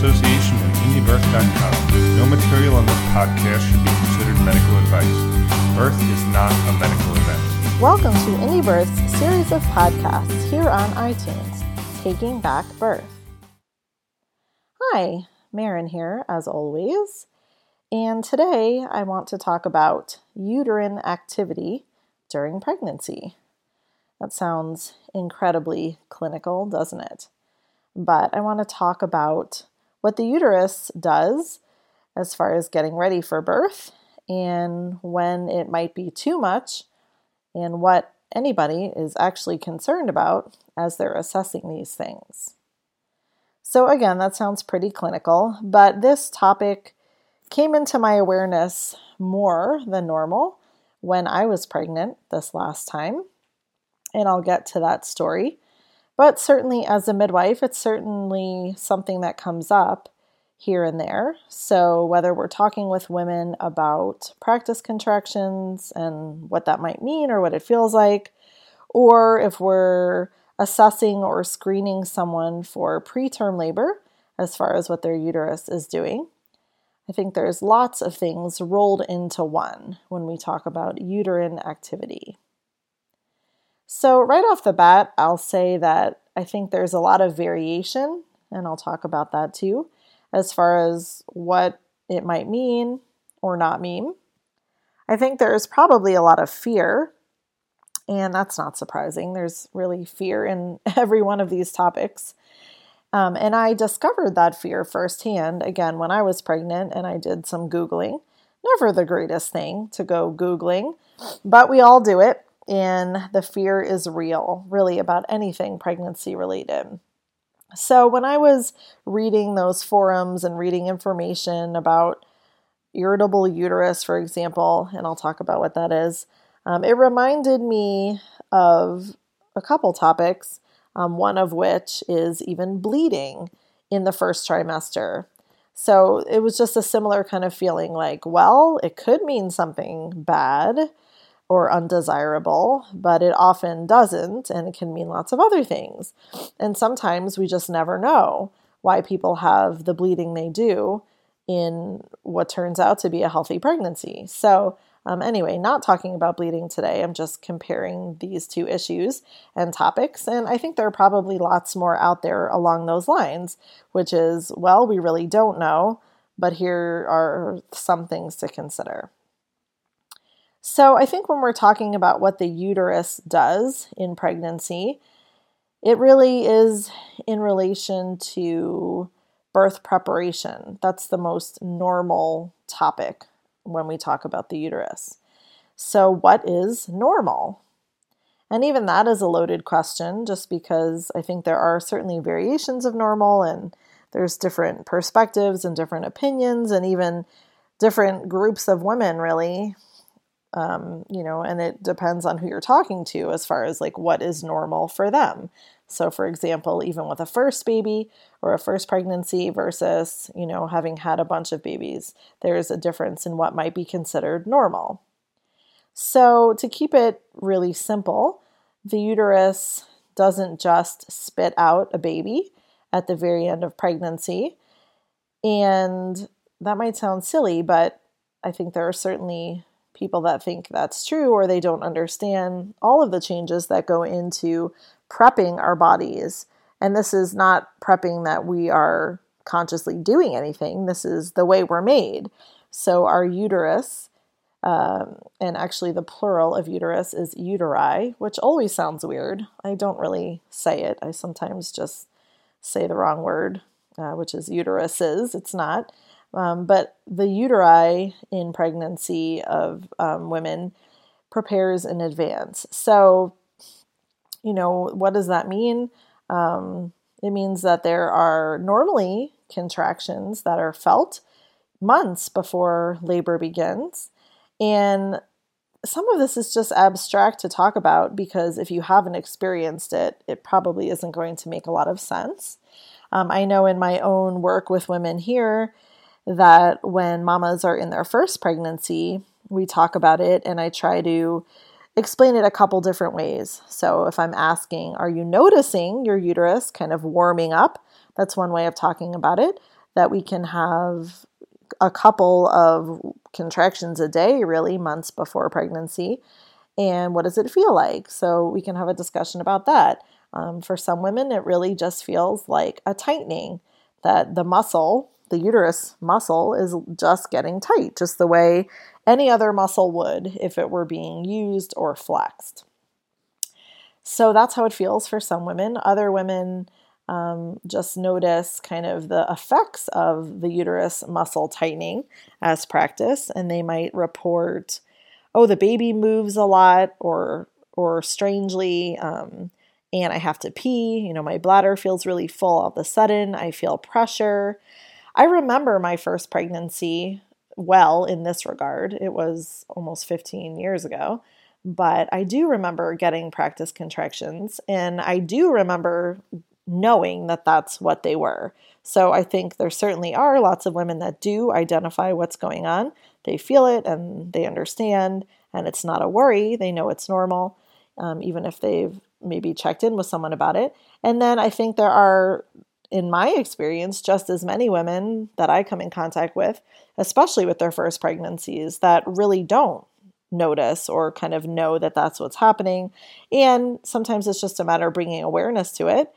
association with IndieBirth.com. No material on this podcast should be considered medical advice. Birth is not a medical event. Welcome to IndieBirth's series of podcasts here on iTunes, Taking Back Birth. Hi, Maren here, as always. And today I want to talk about uterine activity during pregnancy. That sounds incredibly clinical, doesn't it? But I want to talk about what the uterus does as far as getting ready for birth and when it might be too much and what anybody is actually concerned about as they're assessing these things. So again, that sounds pretty clinical, but this topic came into my awareness more than normal when I was pregnant this last time, and I'll get to that story. But certainly as a midwife, it's certainly something that comes up here and there. So whether we're talking with women about practice contractions and what that might mean or what it feels like, or if we're assessing or screening someone for preterm labor as far as what their uterus is doing, I think there's lots of things rolled into one when we talk about uterine activity. So right off the bat, I'll say that I think there's a lot of variation, and I'll talk about that too, as far as what it might mean or not mean. I think there's probably a lot of fear, and that's not surprising. There's really fear in every one of these topics. And I discovered that fear firsthand, again, when I was pregnant and I did some Googling. Never the greatest thing to go Googling, but we all do it. And the fear is real, really, about anything pregnancy related. So when I was reading those forums and reading information about irritable uterus, for example, and I'll talk about what that is, it reminded me of a couple topics, one of which is even bleeding in the first trimester. So it was just a similar kind of feeling like, well, it could mean something bad or undesirable, but it often doesn't, and it can mean lots of other things. And sometimes we just never know why people have the bleeding they do in what turns out to be a healthy pregnancy. So anyway, not talking about bleeding today. I'm just comparing these two issues and topics, and I think there are probably lots more out there along those lines, which is, well, we really don't know, but here are some things to consider. So I think when we're talking about what the uterus does in pregnancy, it really is in relation to birth preparation. That's the most normal topic when we talk about the uterus. So what is normal? And even that is a loaded question, just because I think there are certainly variations of normal, and there's different perspectives and different opinions and even different groups of women, really. And it depends on who you're talking to as far as like what is normal for them. So for example, even with a first baby or a first pregnancy versus, having had a bunch of babies, there's a difference in what might be considered normal. So to keep it really simple, the uterus doesn't just spit out a baby at the very end of pregnancy. And that might sound silly, but I think there are certainly people that think that's true, or they don't understand all of the changes that go into prepping our bodies. And this is not prepping that we are consciously doing anything. This is the way we're made. So our uterus, and actually the plural of uterus is uteri, which always sounds weird. I don't really say it. I sometimes just say the wrong word, which is uteruses. It's not. But the uteri in pregnancy of women prepares in advance. So, what does that mean? It means that there are normally contractions that are felt months before labor begins. And some of this is just abstract to talk about because if you haven't experienced it, it probably isn't going to make a lot of sense. I know in my own work with women here that when mamas are in their first pregnancy, we talk about it and I try to explain it a couple different ways. So if I'm asking, are you noticing your uterus kind of warming up? That's one way of talking about it. that we can have a couple of contractions a day, really, months before pregnancy. And what does it feel like? So we can have a discussion about that. For some women, it really just feels like a tightening, that the muscle, the uterus muscle, is just getting tight, just the way any other muscle would if it were being used or flexed. So that's how it feels for some women. Other women just notice kind of the effects of the uterus muscle tightening as practice, and they might report, oh, the baby moves a lot or strangely, and I have to pee. My bladder feels really full all of a sudden. I feel pressure. I remember my first pregnancy well in this regard. It was almost 15 years ago, but I do remember getting practice contractions, and I do remember knowing that that's what they were. So I think there certainly are lots of women that do identify what's going on. They feel it and they understand, and it's not a worry. They know it's normal, even if they've maybe checked in with someone about it. And then I think there are, in my experience, just as many women that I come in contact with, especially with their first pregnancies, that really don't notice or kind of know that that's what's happening. And sometimes it's just a matter of bringing awareness to it.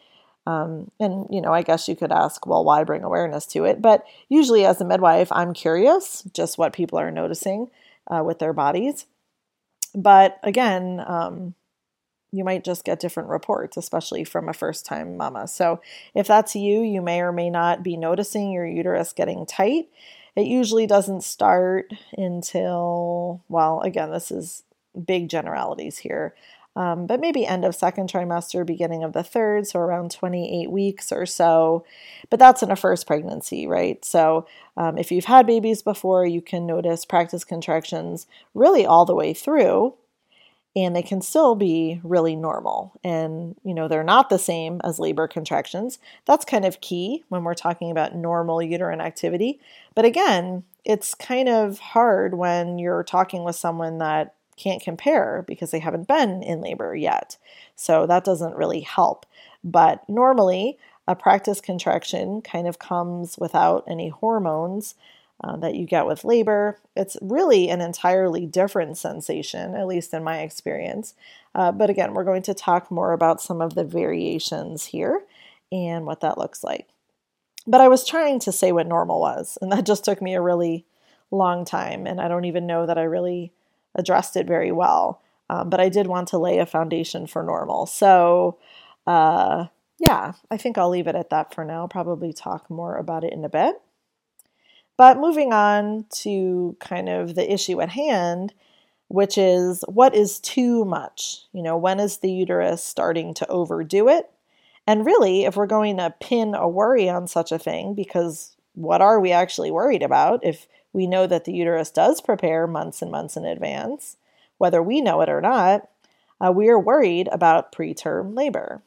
I guess you could ask, well, why bring awareness to it? But usually as a midwife, I'm curious just what people are noticing with their bodies. But again, you might just get different reports, especially from a first-time mama. So if that's you, you may or may not be noticing your uterus getting tight. It usually doesn't start until, well, again, this is big generalities here, but maybe end of second trimester, beginning of the third, so around 28 weeks or so. But that's in a first pregnancy, right? So if you've had babies before, you can notice practice contractions really all the way through, and they can still be really normal. And, they're not the same as labor contractions. That's kind of key when we're talking about normal uterine activity. But again, it's kind of hard when you're talking with someone that can't compare because they haven't been in labor yet. So that doesn't really help. But normally, a practice contraction kind of comes without any hormones that you get with labor. It's really an entirely different sensation, at least in my experience. But again, we're going to talk more about some of the variations here and what that looks like. But I was trying to say what normal was, and that just took me a really long time, and I don't even know that I really addressed it very well. But I did want to lay a foundation for normal. So I think I'll leave it at that for now. I'll probably talk more about it in a bit. But moving on to kind of the issue at hand, which is what is too much? When is the uterus starting to overdo it? And really, if we're going to pin a worry on such a thing, because what are we actually worried about if we know that the uterus does prepare months and months in advance, whether we know it or not, we are worried about preterm labor.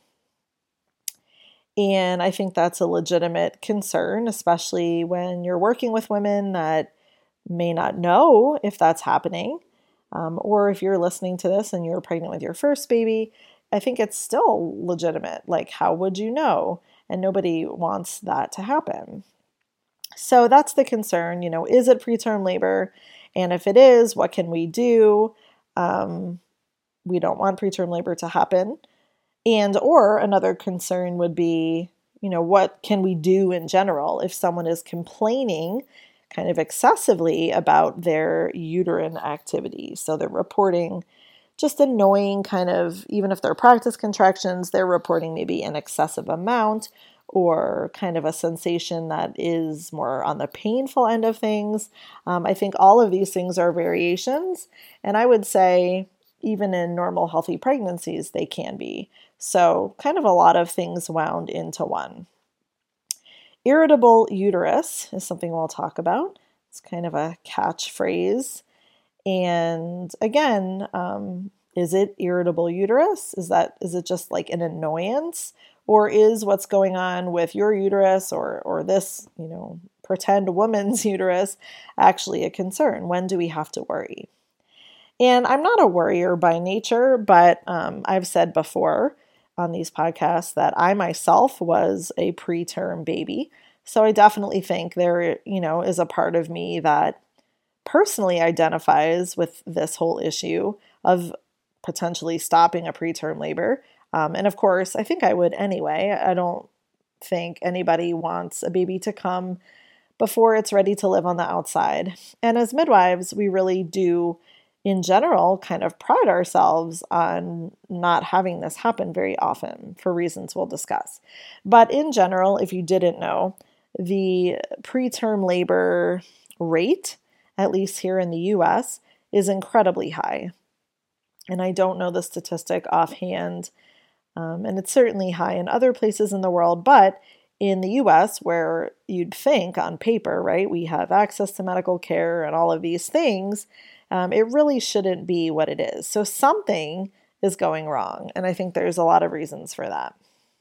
And I think that's a legitimate concern, especially when you're working with women that may not know if that's happening. Or if you're listening to this and you're pregnant with your first baby, I think it's still legitimate. Like, how would you know? And nobody wants that to happen. So that's the concern, is it preterm labor? And if it is, what can we do? We don't want preterm labor to happen. Or another concern would be, what can we do in general if someone is complaining kind of excessively about their uterine activity? So they're reporting just annoying kind of, even if they're practice contractions, they're reporting maybe an excessive amount or kind of a sensation that is more on the painful end of things. I think all of these things are variations. And I would say even in normal healthy pregnancies, they can be. So kind of a lot of things wound into one. Irritable uterus is something we'll talk about. It's kind of a catchphrase. And again, is it irritable uterus? Is it just like an annoyance? Or is what's going on with your uterus or this, pretend woman's uterus actually a concern? When do we have to worry? And I'm not a worrier by nature, but I've said before on these podcasts that I myself was a preterm baby. So I definitely think there, is a part of me that personally identifies with this whole issue of potentially stopping a preterm labor. And of course, I think I would anyway. I don't think anybody wants a baby to come before it's ready to live on the outside. And as midwives, we really do, in general, kind of pride ourselves on not having this happen very often for reasons we'll discuss. But in general, if you didn't know, the preterm labor rate, at least here in the US, is incredibly high. And I don't know the statistic offhand, and it's certainly high in other places in the world, but in the US, where you'd think on paper, right, we have access to medical care and all of these things, it really shouldn't be what it is. So something is going wrong, and I think there's a lot of reasons for that.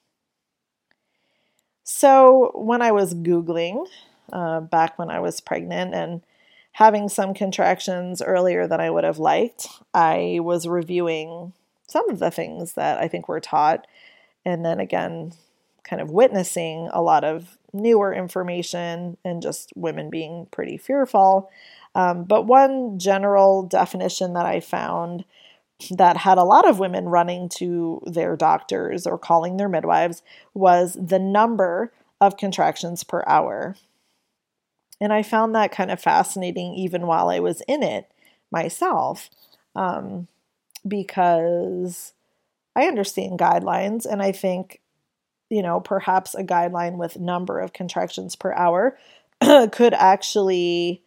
So when I was Googling back when I was pregnant and having some contractions earlier than I would have liked, I was reviewing some of the things that I think we're taught, and then again, kind of witnessing a lot of newer information and just women being pretty fearful. But one general definition that I found that had a lot of women running to their doctors or calling their midwives was the number of contractions per hour. And I found that kind of fascinating even while I was in it myself, because I understand guidelines, and I think, perhaps a guideline with number of contractions per hour could actually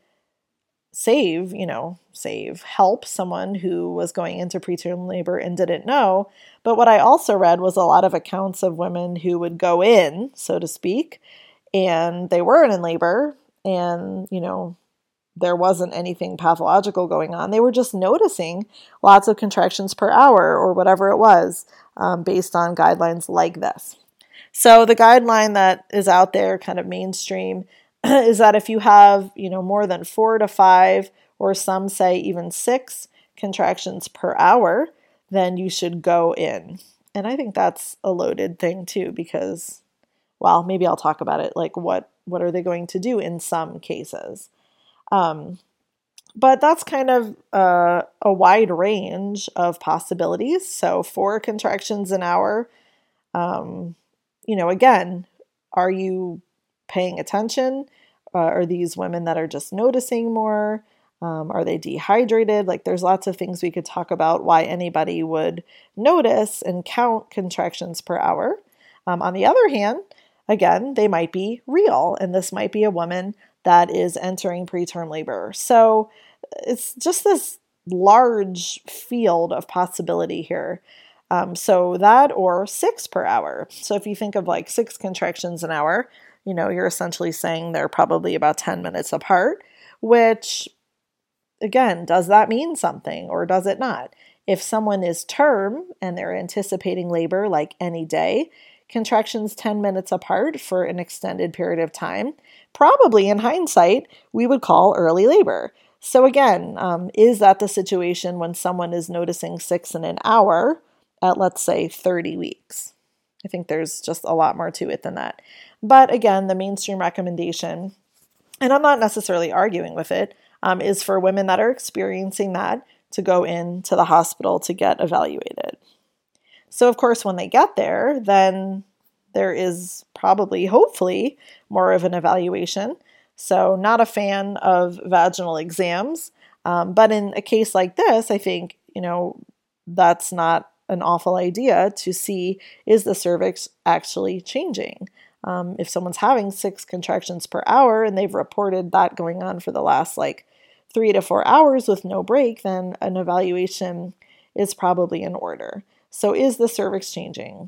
help someone who was going into preterm labor and didn't know. But what I also read was a lot of accounts of women who would go in, so to speak, and they weren't in labor, and, there wasn't anything pathological going on. They were just noticing lots of contractions per hour or whatever it was, based on guidelines like this. So the guideline that is out there, kind of mainstream, is that if you have, more than 4 to 5, or some say even 6 contractions per hour, then you should go in. And I think that's a loaded thing too, because, well, maybe I'll talk about it. Like what are they going to do in some cases? But that's kind of a wide range of possibilities. So 4 contractions an hour, again, are you paying attention? Are these women that are just noticing more? Are they dehydrated? Like there's lots of things we could talk about why anybody would notice and count contractions per hour. On the other hand, again, they might be real, and this might be a woman that is entering preterm labor. So it's just this large field of possibility here. So that or 6 per hour. So if you think of like 6 contractions an hour, you're essentially saying they're probably about 10 minutes apart, which, again, does that mean something or does it not? If someone is term and they're anticipating labor like any day, contractions 10 minutes apart for an extended period of time, probably in hindsight, we would call early labor. So again, is that the situation when someone is noticing 6 in an hour at, let's say, 30 weeks? I think there's just a lot more to it than that. But again, the mainstream recommendation, and I'm not necessarily arguing with it, is for women that are experiencing that to go into the hospital to get evaluated. So of course, when they get there, then there is probably, hopefully, more of an evaluation. So not a fan of vaginal exams, but in a case like this, I think, that's not an awful idea to see, is the cervix actually changing? If someone's having 6 contractions per hour and they've reported that going on for the last 3 to 4 hours with no break, then an evaluation is probably in order. So is the cervix changing?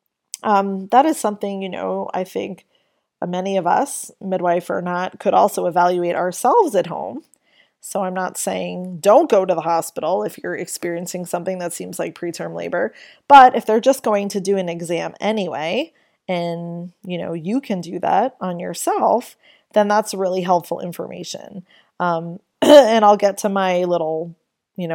That is something, I think many of us, midwife or not, could also evaluate ourselves at home. So I'm not saying don't go to the hospital if you're experiencing something that seems like preterm labor, but if they're just going to do an exam anyway, and you can do that on yourself, then that's really helpful information. And I'll get to my little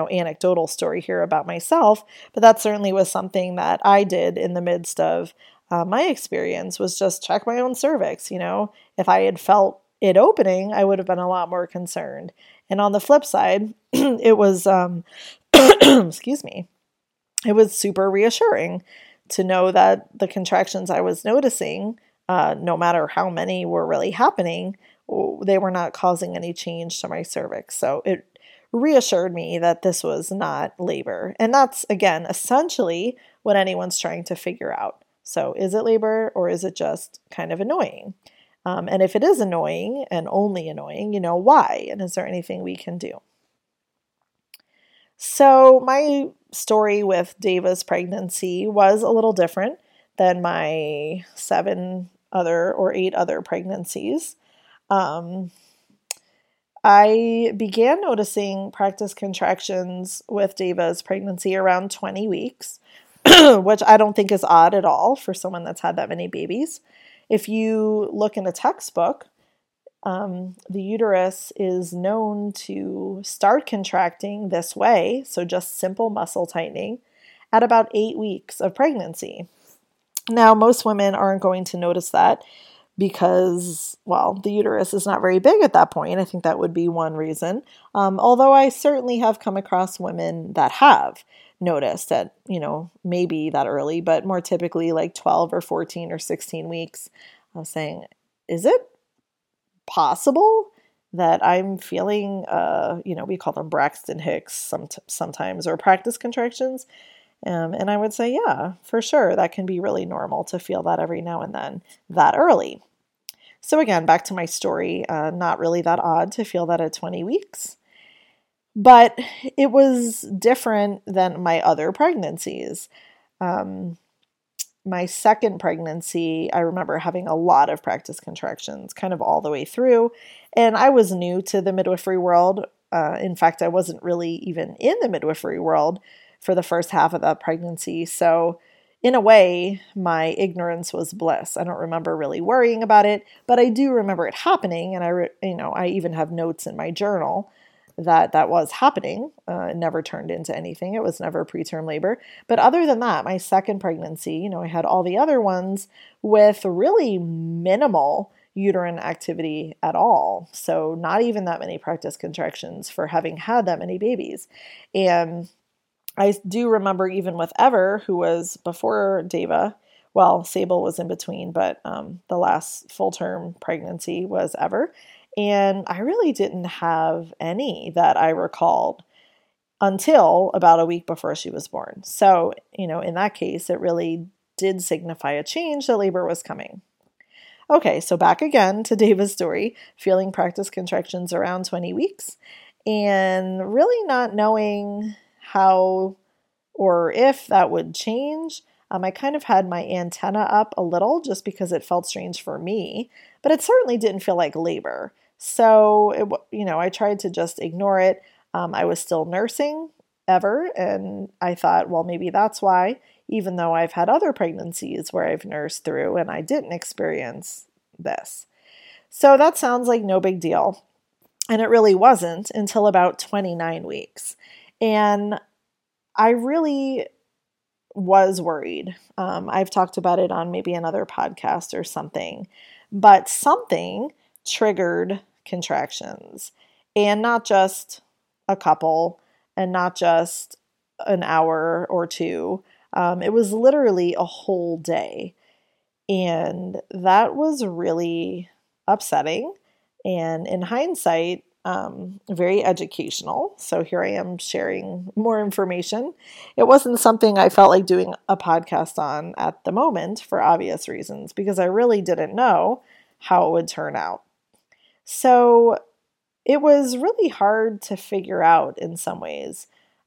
anecdotal story here about myself, but that certainly was something that I did in the midst of my experience was just check my own cervix. If I had felt it opening, I would have been a lot more concerned. And on the flip side, it was, excuse me, it was super reassuring to know that the contractions I was noticing, no matter how many were really happening, they were not causing any change to my cervix. So it reassured me that this was not labor. And that's, again, essentially what anyone's trying to figure out. So is it labor or is it just kind of annoying? And if it is annoying and only annoying, why? And is there anything we can do? So my story with Deva's pregnancy was a little different than my 8 other pregnancies. I began noticing practice contractions with Deva's pregnancy around 20 weeks, which I don't think is odd at all for someone that's had that many babies. If you look in a textbook, the uterus is known to start contracting this way, so just simple muscle tightening, at about 8 weeks of pregnancy. Now, most women aren't going to notice that because, the uterus is not very big at that point. I think that would be one reason. Although I certainly have come across women that have noticed that, maybe that early, but more typically like 12 or 14 or 16 weeks. I was saying, is it possible that I'm feeling, we call them Braxton Hicks sometimes, or practice contractions? And I would say, yeah, for sure. That can be really normal to feel that every now and then that early. So again, back to my story, not really that odd to feel that at 20 weeks. But it was different than my other pregnancies. My second pregnancy, I remember having a lot of practice contractions kind of all the way through. And I was new to the midwifery world. In fact, I wasn't really even in the midwifery world for the first half of that pregnancy. So in a way, my ignorance was bliss. I don't remember really worrying about it, but I do remember it happening. And I even have notes in my journal that was happening. It never turned into anything. It was never preterm labor. But other than that, my second pregnancy, I had all the other ones with really minimal uterine activity at all. So not even that many practice contractions for having had that many babies. And I do remember even with Ever, who was before Deva, Sable was in between, but the last full-term pregnancy was Ever. And I really didn't have any that I recalled until about a week before she was born. So, in that case, it really did signify a change that labor was coming. Okay, so back again to Deva's story, feeling practice contractions around 20 weeks and really not knowing how or if that would change. I kind of had my antenna up a little just because it felt strange for me, but it certainly didn't feel like labor. So, I tried to just ignore it. I was still nursing Ever, and I thought, maybe that's why, even though I've had other pregnancies where I've nursed through and I didn't experience this. So that sounds like no big deal. And it really wasn't until about 29 weeks. And I really was worried. I've talked about it on maybe another podcast or something, but something triggered contractions, and not just a couple and not just an hour or two. It was literally a whole day. And that was really upsetting. And in hindsight, very educational. So here I am sharing more information. It wasn't something I felt like doing a podcast on at the moment for obvious reasons, because I really didn't know how it would turn out. So it was really hard to figure out in some ways.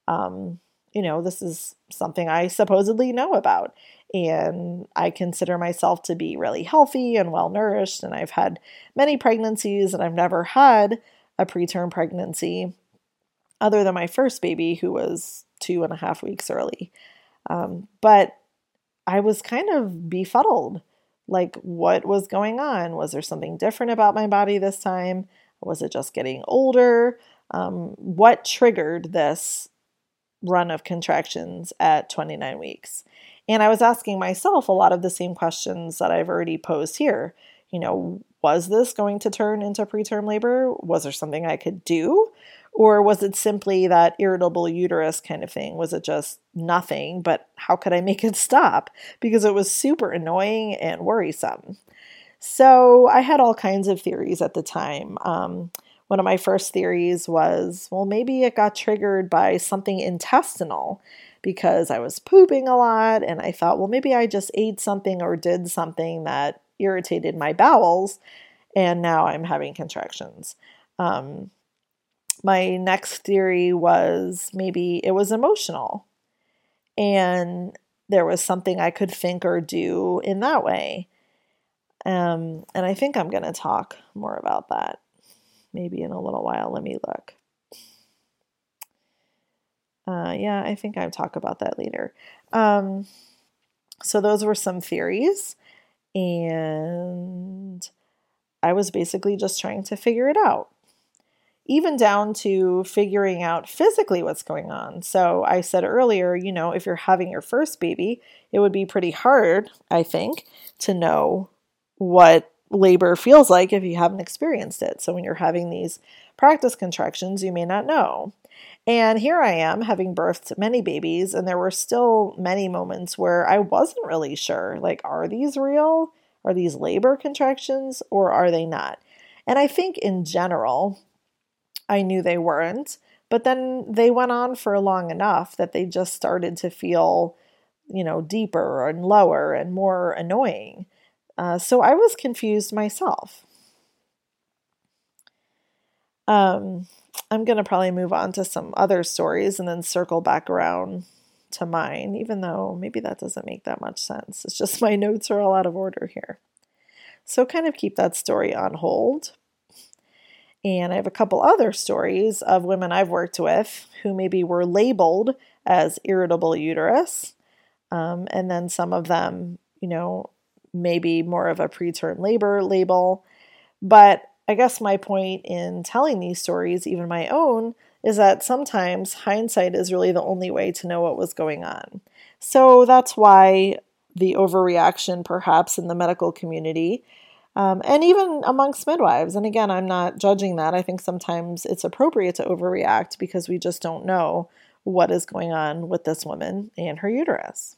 This is something I supposedly know about, and I consider myself to be really healthy and well-nourished, and I've had many pregnancies, and I've never had a preterm pregnancy other than my first baby, who was 2.5 weeks early. But I was kind of befuddled. Like, what was going on? Was there something different about my body this time? Was it just getting older? What triggered this run of contractions at 29 weeks? And I was asking myself a lot of the same questions that I've already posed here. Was this going to turn into preterm labor? Was there something I could do? Or was it simply that irritable uterus kind of thing? Was it just nothing, but how could I make it stop? Because it was super annoying and worrisome. So I had all kinds of theories at the time. One of my first theories was, well, maybe it got triggered by something intestinal because I was pooping a lot, and I thought, well, maybe I just ate something or did something that irritated my bowels, and now I'm having contractions. My next theory was maybe it was emotional, and there was something I could think or do in that way. And I think I'm going to talk more about that maybe in a little while. Let me look. Yeah, I think I'll talk about that later. So those were some theories, and I was basically just trying to figure it out, even down to figuring out physically what's going on. So I said earlier, if you're having your first baby, it would be pretty hard, I think, to know what labor feels like if you haven't experienced it. So when you're having these practice contractions, you may not know. And here I am having birthed many babies, and there were still many moments where I wasn't really sure, like, are these real? Are these labor contractions, or are they not? And I think in general, I knew they weren't, but then they went on for long enough that they just started to feel, deeper and lower and more annoying. So I was confused myself. I'm going to probably move on to some other stories and then circle back around to mine, even though maybe that doesn't make that much sense. It's just my notes are all out of order here. So kind of keep that story on hold. And I have a couple other stories of women I've worked with who maybe were labeled as irritable uterus. And then some of them, maybe more of a preterm labor label. But I guess my point in telling these stories, even my own, is that sometimes hindsight is really the only way to know what was going on. So that's why the overreaction perhaps in the medical community, and even amongst midwives. And again, I'm not judging that. I think sometimes it's appropriate to overreact because we just don't know what is going on with this woman and her uterus.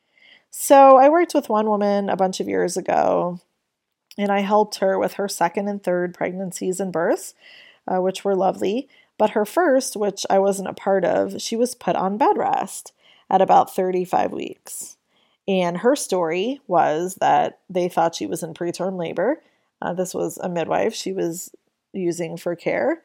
So I worked with one woman a bunch of years ago, and I helped her with her second and third pregnancies and births, which were lovely. But her first, which I wasn't a part of, she was put on bed rest at about 35 weeks. And her story was that they thought she was in preterm labor. This was a midwife she was using for care.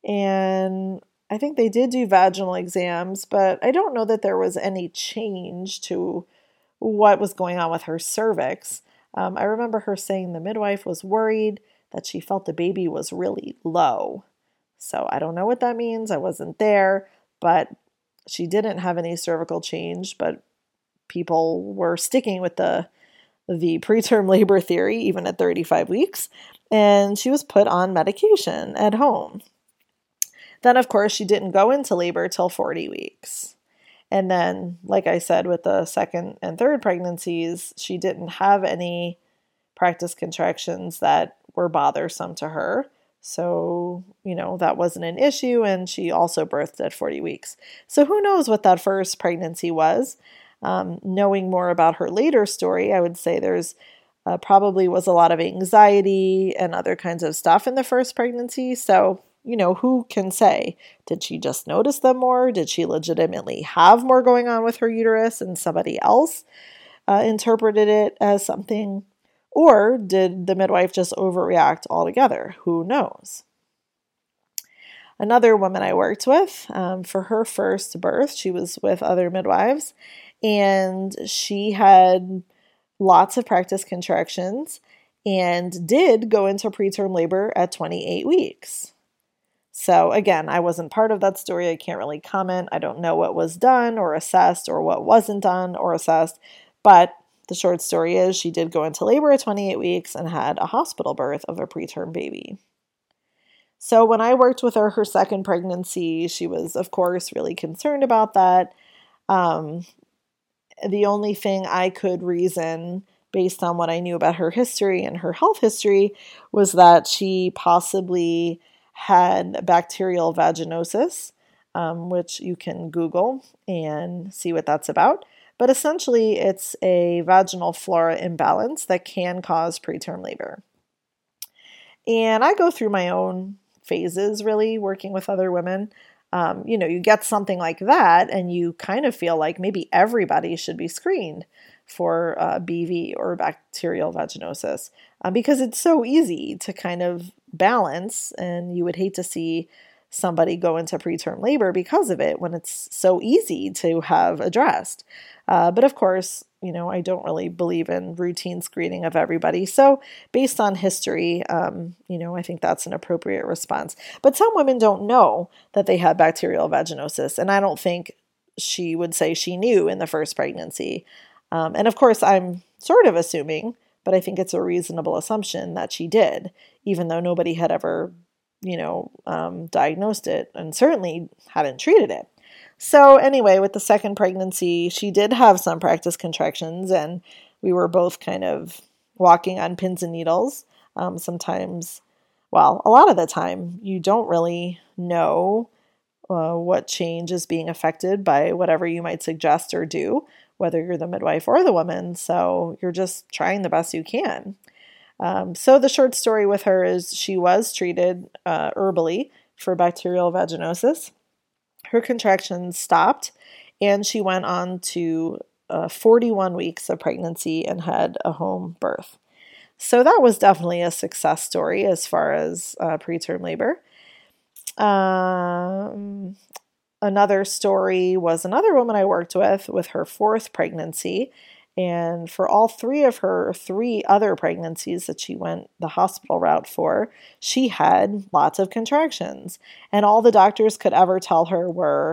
And I think they did do vaginal exams, but I don't know that there was any change to what was going on with her cervix. I remember her saying the midwife was worried that she felt the baby was really low. So I don't know what that means. I wasn't there, but she didn't have any cervical change, but people were sticking with the preterm labor theory, even at 35 weeks, and she was put on medication at home. Then, of course, she didn't go into labor till 40 weeks. And then, like I said, with the second and third pregnancies, she didn't have any practice contractions that were bothersome to her. So, that wasn't an issue. And she also birthed at 40 weeks. So who knows what that first pregnancy was? Knowing more about her later story, I would say there's probably was a lot of anxiety and other kinds of stuff in the first pregnancy. So, who can say? Did she just notice them more? Did she legitimately have more going on with her uterus and somebody else interpreted it as something? Or did the midwife just overreact altogether? Who knows? Another woman I worked with, for her first birth, she was with other midwives, and she had lots of practice contractions and did go into preterm labor at 28 weeks. So again, I wasn't part of that story. I can't really comment. I don't know what was done or assessed or what wasn't done or assessed. But the short story is she did go into labor at 28 weeks and had a hospital birth of a preterm baby. So when I worked with her second pregnancy, she was, of course, really concerned about that. The only thing I could reason based on what I knew about her history and her health history was that she possibly had bacterial vaginosis, which you can Google and see what that's about. But essentially, it's a vaginal flora imbalance that can cause preterm labor. And I go through my own phases, really, working with other women. You get something like that, and you kind of feel like maybe everybody should be screened for BV or bacterial vaginosis because it's so easy to kind of balance, and you would hate to see somebody go into preterm labor because of it when it's so easy to have addressed. But of course, I don't really believe in routine screening of everybody. So based on history, I think that's an appropriate response. But some women don't know that they had bacterial vaginosis, and I don't think she would say she knew in the first pregnancy. And of course, I'm sort of assuming, but I think it's a reasonable assumption that she did, even though nobody had ever, diagnosed it and certainly hadn't treated it. So anyway, with the second pregnancy, she did have some practice contractions, and we were both kind of walking on pins and needles. Sometimes, a lot of the time, you don't really know what change is being affected by whatever you might suggest or do, whether you're the midwife or the woman. So you're just trying the best you can. So the short story with her is she was treated herbally for bacterial vaginosis. Her contractions stopped, and she went on to 41 weeks of pregnancy and had a home birth. So that was definitely a success story as far as preterm labor. Another story was another woman I worked with her fourth pregnancy. And for all three of her three other pregnancies that she went the hospital route for, she had lots of contractions. And all the doctors could ever tell her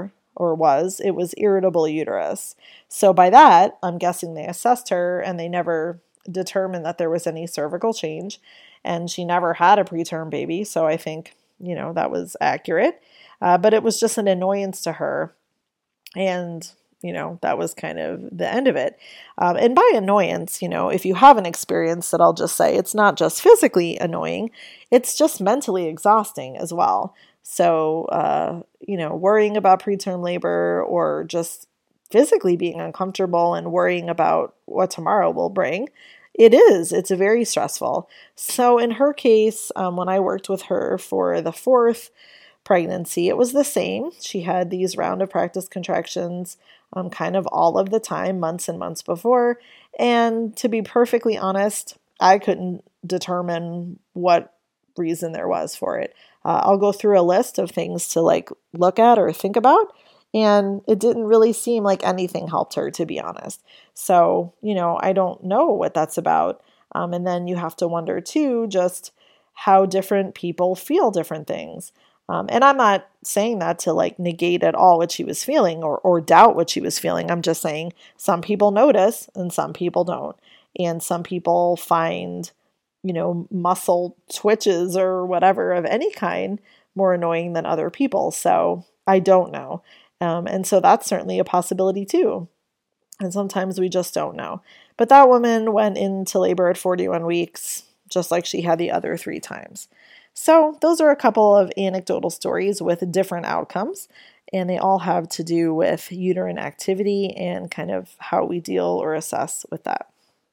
it was irritable uterus. So by that, I'm guessing they assessed her and they never determined that there was any cervical change. And she never had a preterm baby. So I think, that was accurate. But it was just an annoyance to her. And that was kind of the end of it. And by annoyance, if you haven't experienced it, I'll just say it's not just physically annoying, it's just mentally exhausting as well. So, worrying about preterm labor or just physically being uncomfortable and worrying about what tomorrow will bring, it's very stressful. So in her case, when I worked with her for the fourth pregnancy, it was the same. She had these round of practice contractions kind of all of the time, months and months before. And to be perfectly honest, I couldn't determine what reason there was for it. I'll go through a list of things to look at or think about. And it didn't really seem like anything helped her, to be honest. So, I don't know what that's about. And then you have to wonder too, just how different people feel different things. And I'm not saying that to negate at all what she was feeling or doubt what she was feeling. I'm just saying some people notice and some people don't. And some people find, muscle twitches or whatever of any kind more annoying than other people. So I don't know. And so that's certainly a possibility too. And sometimes we just don't know. But that woman went into labor at 41 weeks, just like she had the other 3 times. So those are a couple of anecdotal stories with different outcomes, and they all have to do with uterine activity and kind of how we deal or assess with that.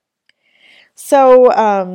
So,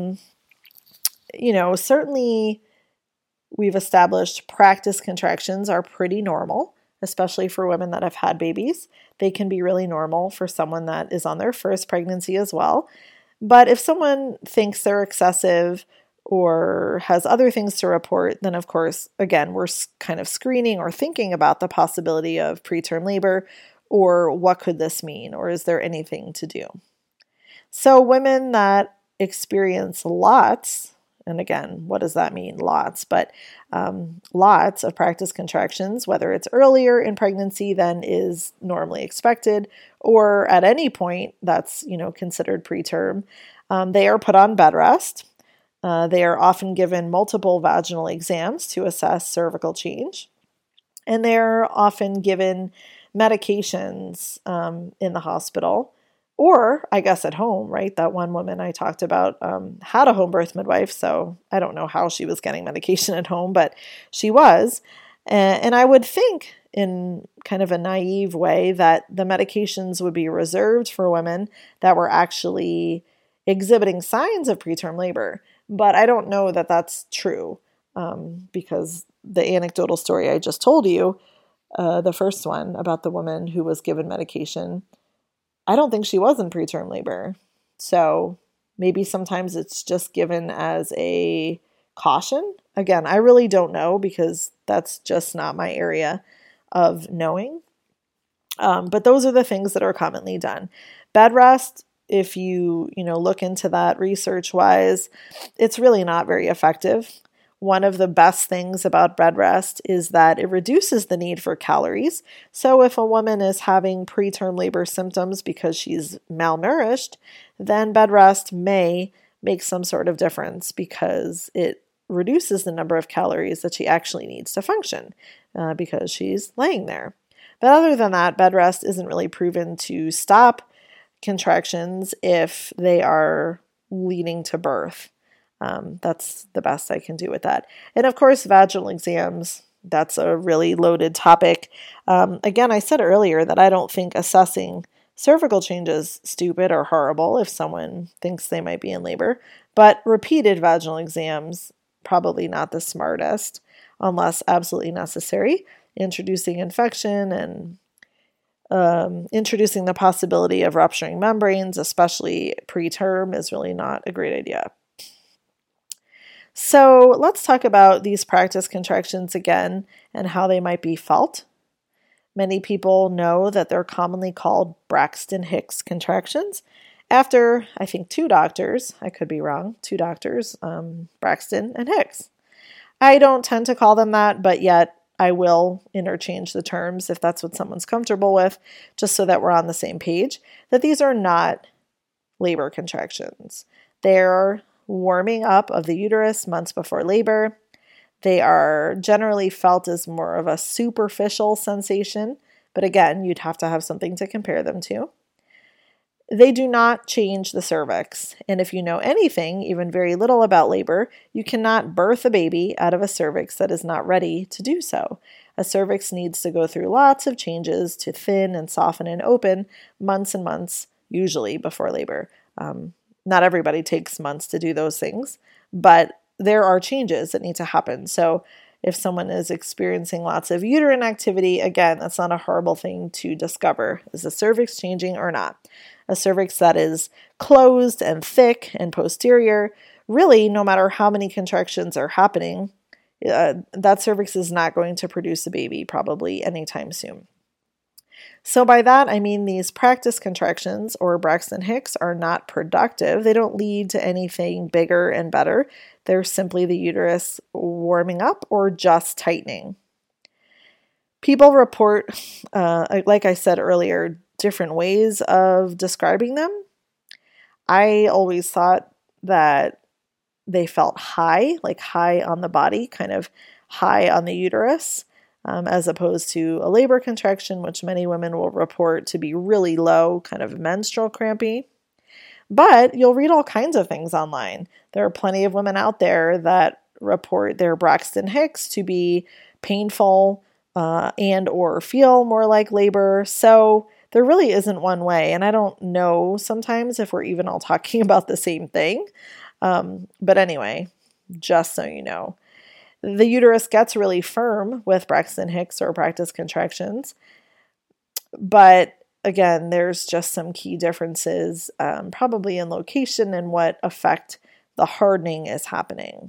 certainly we've established practice contractions are pretty normal, especially for women that have had babies. They can be really normal for someone that is on their first pregnancy as well. But if someone thinks they're excessive or has other things to report, then of course, again, we're kind of screening or thinking about the possibility of preterm labor or what could this mean, or is there anything to do? So women that experience lots, and again, what does that mean? Lots, but lots of practice contractions, whether it's earlier in pregnancy than is normally expected, or at any point that's, considered preterm, they are put on bed rest. They are often given multiple vaginal exams to assess cervical change, and they're often given medications in the hospital Or I guess at home, right? That one woman I talked about had a home birth midwife, so I don't know how she was getting medication at home, but she was. And I would think in kind of a naive way that the medications would be reserved for women that were actually exhibiting signs of preterm labor. But I don't know that that's true because the anecdotal story I just told you, the first one about the woman who was given medication, I don't think she was in preterm labor. So maybe sometimes it's just given as a caution. Again, I really don't know because that's just not my area of knowing. But those are the things that are commonly done. Bed rest, if you look into that research-wise, it's really not very effective. One of the best things about bed rest is that it reduces the need for calories. So if a woman is having preterm labor symptoms because she's malnourished, then bed rest may make some sort of difference because it reduces the number of calories that she actually needs to function because she's laying there. But other than that, bed rest isn't really proven to stop contractions if they are leading to birth. That's the best I can do with that. And of course, vaginal exams, that's a really loaded topic. Again, I said earlier that I don't think assessing cervical change is stupid or horrible if someone thinks they might be in labor, but repeated vaginal exams, probably not the smartest unless absolutely necessary. Introducing infection and introducing the possibility of rupturing membranes, especially preterm, is really not a great idea. So let's talk about these practice contractions again and how they might be felt. Many people know that they're commonly called Braxton-Hicks contractions after, I think, two doctors, I could be wrong, Braxton and Hicks. I don't tend to call them that, but yet I will interchange the terms if that's what someone's comfortable with, just so that we're on the same page, that these are not labor contractions. They're warming up of the uterus months before labor. They are generally felt as more of a superficial sensation, but again, you'd have to have something to compare them to. They do not change the cervix, and if you know anything, even very little about labor, you cannot birth a baby out of a cervix that is not ready to do so. A cervix needs to go through lots of changes to thin and soften and open months and months, usually before labor. Not everybody takes months to do those things, but there are changes that need to happen. So if someone is experiencing lots of uterine activity, again, that's not a horrible thing to discover. Is the cervix changing or not? A cervix that is closed and thick and posterior, really, no matter how many contractions are happening, that cervix is not going to produce a baby probably anytime soon. So by that, I mean these practice contractions or Braxton-Hicks are not productive. They don't lead to anything bigger and better. They're simply the uterus warming up or just tightening. People report, like I said earlier, different ways of describing them. I always thought that they felt high, like high on the body, kind of high on the uterus. As opposed to a labor contraction, which many women will report to be really low, kind of menstrual crampy. But you'll read all kinds of things online. There are plenty of women out there that report their Braxton-Hicks to be painful and or feel more like labor. So there really isn't one way. And I don't know sometimes if we're even all talking about the same thing. But anyway, just so you know. The uterus gets really firm with Braxton-Hicks or practice contractions. But again, there's just some key differences, probably in location and what effect the hardening is happening.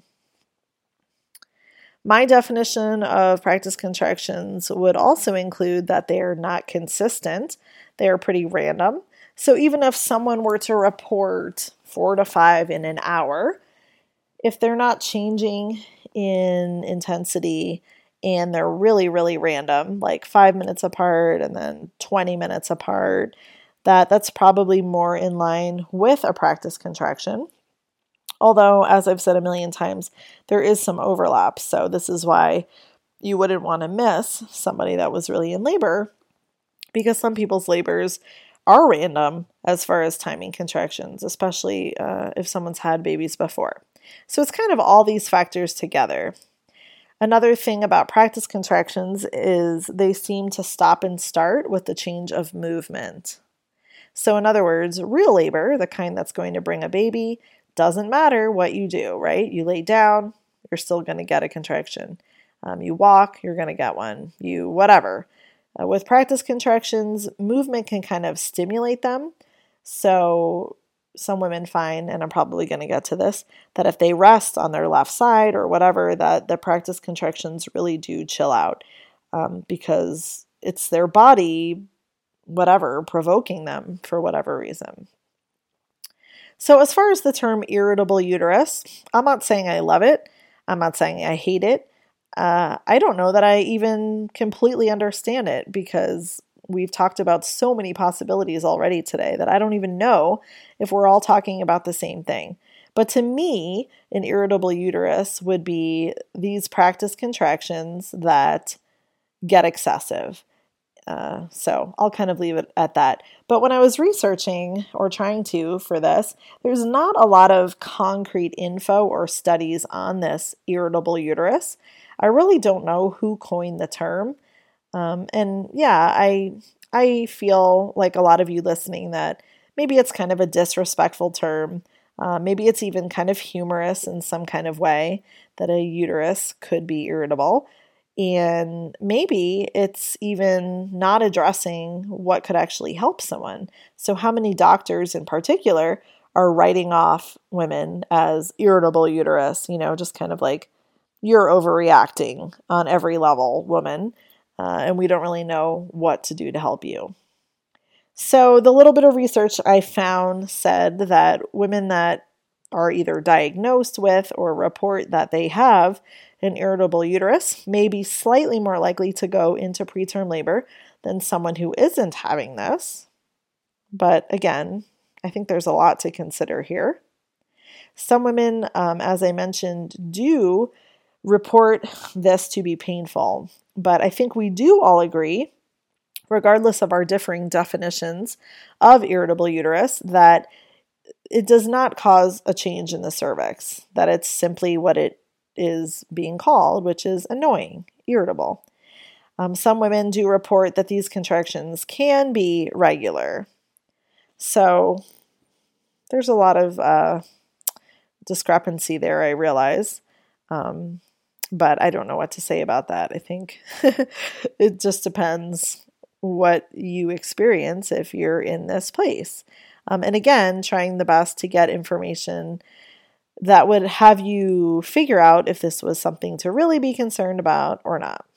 My definition of practice contractions would also include that they are not consistent. They are pretty random. So even if someone were to report 4 to 5 in an hour, if they're not changing in intensity and they're really, really random, like 5 minutes apart and then 20 minutes apart, that's probably more in line with a practice contraction. Although, as I've said a million times, there is some overlap. So this is why you wouldn't want to miss somebody that was really in labor, because some people's labors are random as far as timing contractions, especially if someone's had babies before. So it's kind of all these factors together. Another thing about practice contractions is they seem to stop and start with the change of movement. So in other words, real labor, the kind that's going to bring a baby, doesn't matter what you do, right? You lay down, you're still going to get a contraction. You walk, you're going to get one. You whatever. With practice contractions, movement can kind of stimulate them. So some women find, and I'm probably going to get to this, that if they rest on their left side or whatever, that the practice contractions really do chill out because it's their body, whatever, provoking them for whatever reason. So as far as the term irritable uterus, I'm not saying I love it. I'm not saying I hate it. I don't know that I even completely understand it because we've talked about so many possibilities already today that I don't even know if we're all talking about the same thing. But to me, an irritable uterus would be these practice contractions that get excessive. So I'll kind of leave it at that. But when I was researching or trying to for this, there's not a lot of concrete info or studies on this irritable uterus. I really don't know who coined the term. And yeah, I feel like a lot of you listening that maybe it's kind of a disrespectful term. Maybe it's even kind of humorous in some kind of way that a uterus could be irritable. And maybe it's even not addressing what could actually help someone. So how many doctors in particular are writing off women as irritable uterus, just kind of like, you're overreacting on every level, woman, and we don't really know what to do to help you. So the little bit of research I found said that women that are either diagnosed with or report that they have an irritable uterus may be slightly more likely to go into preterm labor than someone who isn't having this. But again, I think there's a lot to consider here. Some women, as I mentioned, do report this to be painful, but I think we do all agree, regardless of our differing definitions of irritable uterus, that it does not cause a change in the cervix, that it's simply what it is being called, which is annoying, irritable. Some women do report that these contractions can be regular. So there's a lot of discrepancy there, I realize. But I don't know what to say about that. I think it just depends what you experience if you're in this place. And again, trying the best to get information that would have you figure out if this was something to really be concerned about or not.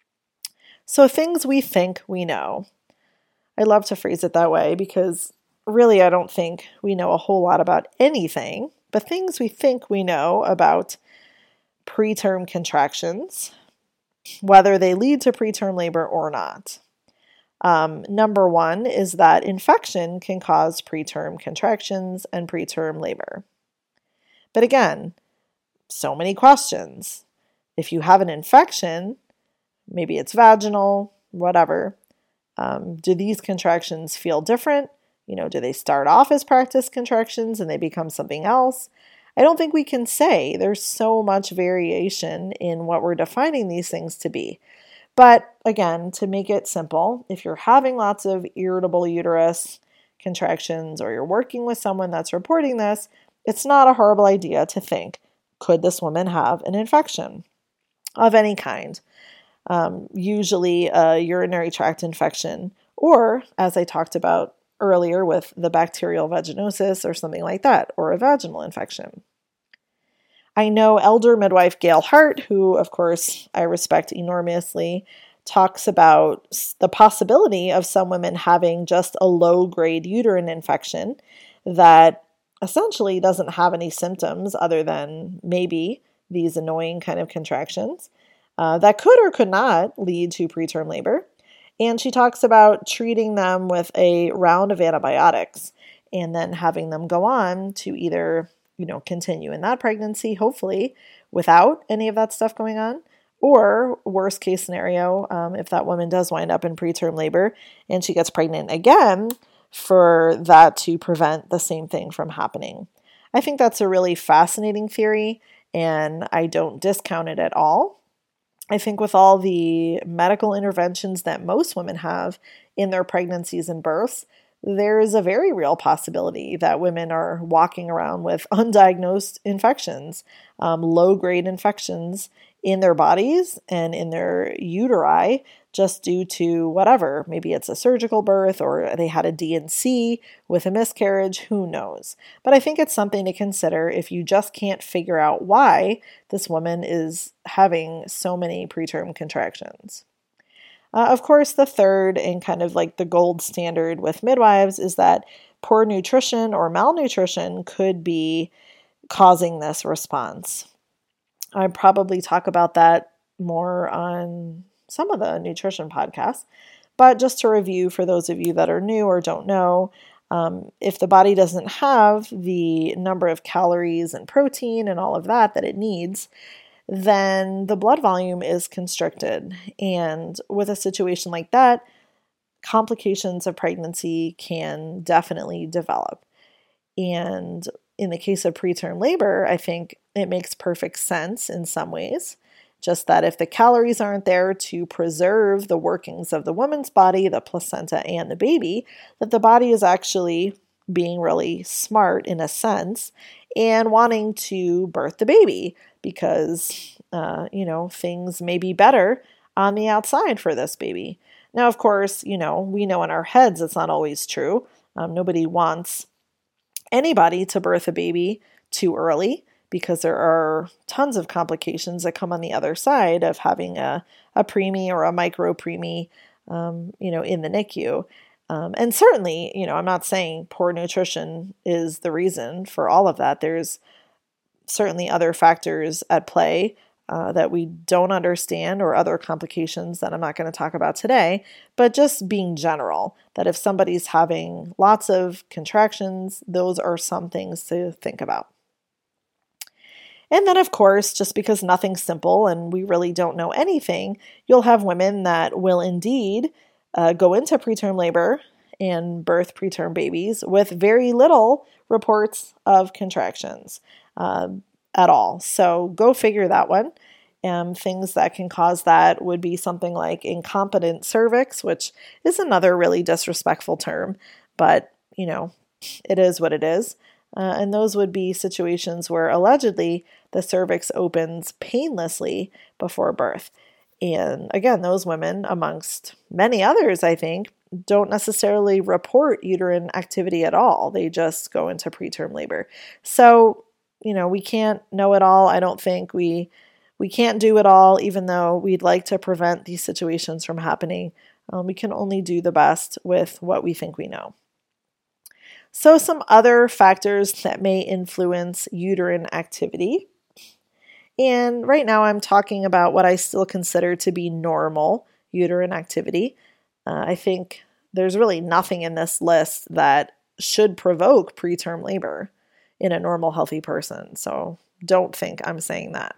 So things we think we know. I love to phrase it that way because really I don't think we know a whole lot about anything, but things we think we know about preterm contractions, whether they lead to preterm labor or not. Number one is that infection can cause preterm contractions and preterm labor. But again, so many questions. If you have an infection, maybe it's vaginal, whatever, do these contractions feel different? Do they start off as practice contractions and they become something else? I don't think we can say. There's so much variation in what we're defining these things to be. But again, to make it simple, if you're having lots of irritable uterus contractions or you're working with someone that's reporting this, it's not a horrible idea to think, could this woman have an infection of any kind? Usually a urinary tract infection, or as I talked about earlier with the bacterial vaginosis or something like that, or a vaginal infection. I know elder midwife Gail Hart, who of course I respect enormously, talks about the possibility of some women having just a low-grade uterine infection that essentially doesn't have any symptoms other than maybe these annoying kind of contractions that could or could not lead to preterm labor. And she talks about treating them with a round of antibiotics and then having them go on to either, continue in that pregnancy, hopefully, without any of that stuff going on, or worst case scenario, if that woman does wind up in preterm labor and she gets pregnant again, for that to prevent the same thing from happening. I think that's a really fascinating theory, and I don't discount it at all. I think with all the medical interventions that most women have in their pregnancies and births, there is a very real possibility that women are walking around with undiagnosed infections, low-grade infections in their bodies and in their uteri just due to whatever. Maybe it's a surgical birth or they had a D&C with a miscarriage, who knows. But I think it's something to consider if you just can't figure out why this woman is having so many preterm contractions. Of course, the third and kind of like the gold standard with midwives is that poor nutrition or malnutrition could be causing this response. I probably talk about that more on some of the nutrition podcasts, but just to review for those of you that are new or don't know, if the body doesn't have the number of calories and protein and all of that it needs, then the blood volume is constricted. And with a situation like that, complications of pregnancy can definitely develop. And in the case of preterm labor, I think it makes perfect sense in some ways. Just that if the calories aren't there to preserve the workings of the woman's body, the placenta, and the baby, that the body is actually being really smart in a sense and wanting to birth the baby because, things may be better on the outside for this baby. Now, of course, we know in our heads it's not always true. Nobody wants anybody to birth a baby too early because there are tons of complications that come on the other side of having a preemie or a micro preemie, in the NICU. And certainly, I'm not saying poor nutrition is the reason for all of that. There's certainly other factors at play that we don't understand or other complications that I'm not going to talk about today, but just being general, that if somebody's having lots of contractions, those are some things to think about. And then, of course, just because nothing's simple and we really don't know anything, you'll have women that will indeed go into preterm labor and birth preterm babies with very little reports of contractions at all. So go figure that one. Things that can cause that would be something like incompetent cervix, which is another really disrespectful term, but it is what it is. And those would be situations where allegedly the cervix opens painlessly before birth. And again, those women, amongst many others, I think, don't necessarily report uterine activity at all. They just go into preterm labor. So, we can't know it all. I don't think we can't do it all, even though we'd like to prevent these situations from happening. We can only do the best with what we think we know. So some other factors that may influence uterine activity. And right now I'm talking about what I still consider to be normal uterine activity. I think there's really nothing in this list that should provoke preterm labor in a normal, healthy person. So don't think I'm saying that.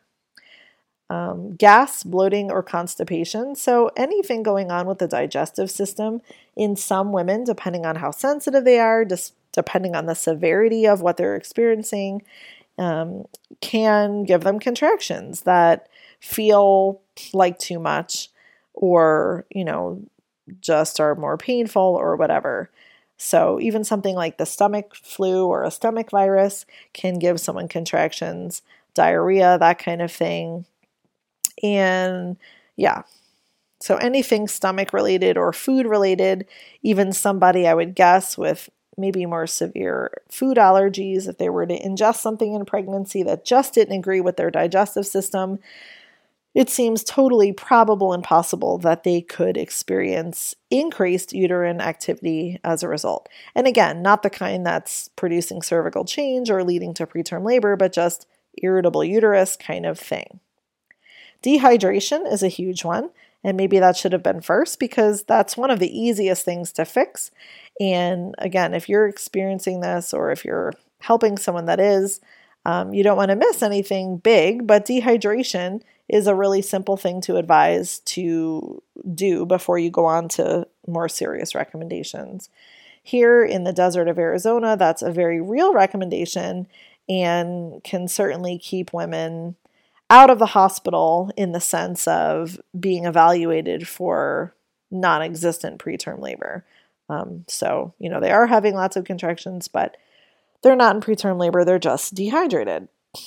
Gas, bloating, or constipation. So anything going on with the digestive system in some women, depending on how sensitive they are, just depending on the severity of what they're experiencing, can give them contractions that feel like too much or, just are more painful or whatever. So even something like the stomach flu or a stomach virus can give someone contractions, diarrhea, that kind of thing. And yeah, so anything stomach related or food related, even somebody I would guess with maybe more severe food allergies, if they were to ingest something in pregnancy that just didn't agree with their digestive system, it seems totally probable and possible that they could experience increased uterine activity as a result. And again, not the kind that's producing cervical change or leading to preterm labor, but just irritable uterus kind of thing. Dehydration is a huge one, and maybe that should have been first because that's one of the easiest things to fix. And again, if you're experiencing this or if you're helping someone that is, you don't want to miss anything big, but dehydration is a really simple thing to advise to do before you go on to more serious recommendations. Here in the desert of Arizona, that's a very real recommendation and can certainly keep women out of the hospital in the sense of being evaluated for non-existent preterm labor. So, they are having lots of contractions, but they're not in preterm labor. They're just dehydrated.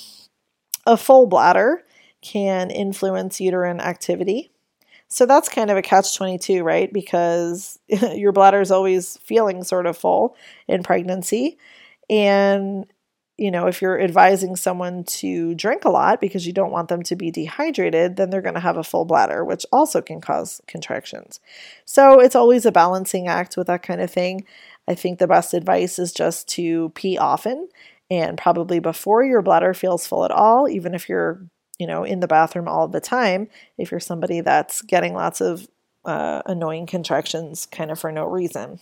A full bladder can influence uterine activity. So that's kind of a catch-22, right? Because your bladder is always feeling sort of full in pregnancy. And, if you're advising someone to drink a lot because you don't want them to be dehydrated, then they're going to have a full bladder, which also can cause contractions. So it's always a balancing act with that kind of thing. I think the best advice is just to pee often and probably before your bladder feels full at all, even if you're in the bathroom all the time, if you're somebody that's getting lots of annoying contractions kind of for no reason.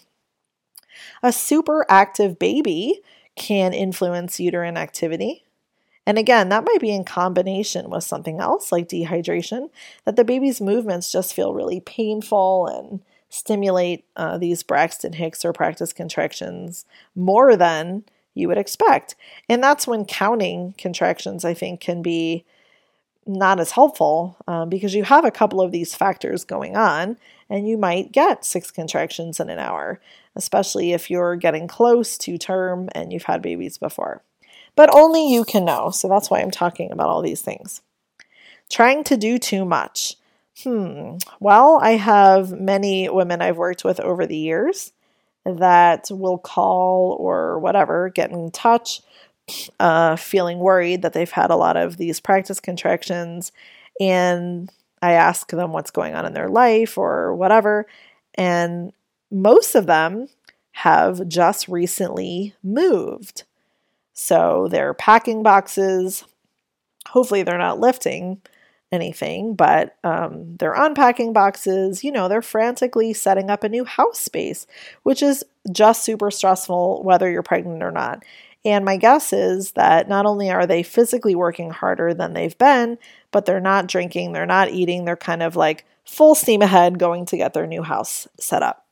A super active baby can influence uterine activity. And again, that might be in combination with something else like dehydration, that the baby's movements just feel really painful and stimulate these Braxton Hicks or practice contractions more than you would expect. And that's when counting contractions, I think, can be not as helpful because you have a couple of these factors going on and you might get 6 contractions in an hour, especially if you're getting close to term and you've had babies before. But only you can know. So that's why I'm talking about all these things. Trying to do too much. Well, I have many women I've worked with over the years that will call or whatever, get in touch, feeling worried that they've had a lot of these practice contractions, and I ask them what's going on in their life or whatever, and most of them have just recently moved. So they're packing boxes. Hopefully they're not lifting anything, but they're unpacking boxes. They're frantically setting up a new house space, which is just super stressful whether you're pregnant or not. And my guess is that not only are they physically working harder than they've been, but they're not drinking, they're not eating, they're kind of like full steam ahead going to get their new house set up.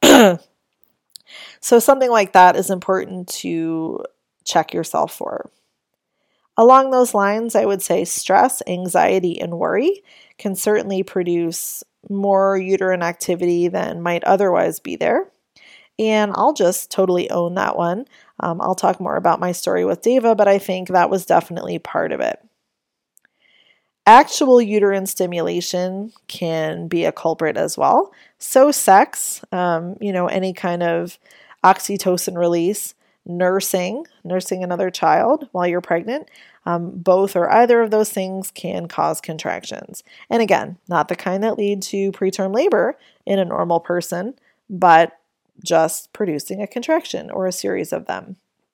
So something like that is important to check yourself for. Along those lines, I would say stress, anxiety, and worry can certainly produce more uterine activity than might otherwise be there. And I'll just totally own that one. I'll talk more about my story with Deva, but I think that was definitely part of it. Actual uterine stimulation can be a culprit as well. So sex, any kind of oxytocin release, nursing another child while you're pregnant, both or either of those things can cause contractions. And again, not the kind that lead to preterm labor in a normal person, but just producing a contraction or a series of them.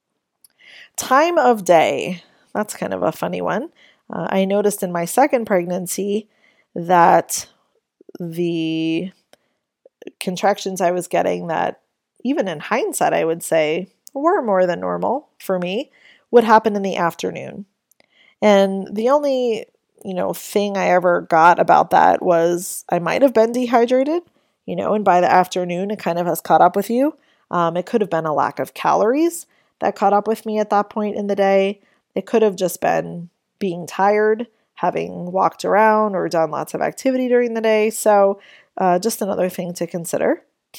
Time of day, that's kind of a funny one. I noticed in my second pregnancy that the contractions I was getting that even in hindsight, I would say were more than normal for me, would happen in the afternoon. And the only, thing I ever got about that was I might have been dehydrated, and by the afternoon, it kind of has caught up with you. It could have been a lack of calories that caught up with me at that point in the day. It could have just been being tired, having walked around or done lots of activity during the day. So just another thing to consider.